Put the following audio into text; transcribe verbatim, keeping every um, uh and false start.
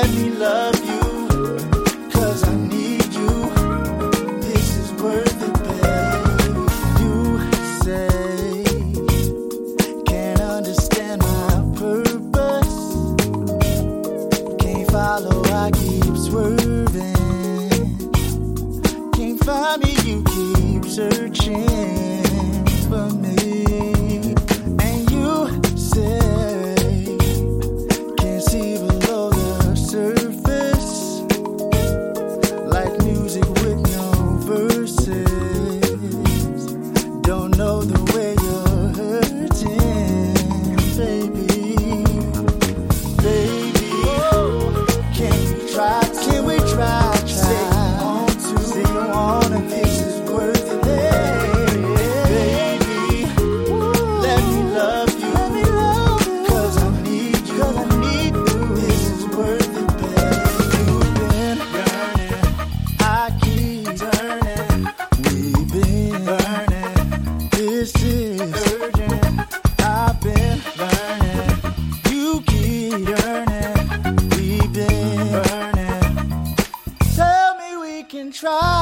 me love you, 'cause I need you. This is worth it, babe. You say, can't understand my purpose. Can't follow, I keep swerving. Can't find me, you keep searching for me. And you say, can't see below the surface, like music with no verses. Don't know the way you're hurting, baby. Baby, can we try? Can we try? Say you want to, say you wanna. This is worth it, baby. Let me love you, 'cause I need you. This is worth it, baby. You've been burning, I keep turning. We've been burning. This is urgent. I've been burning. You keep yearning. We've been burning. Tell me we can try.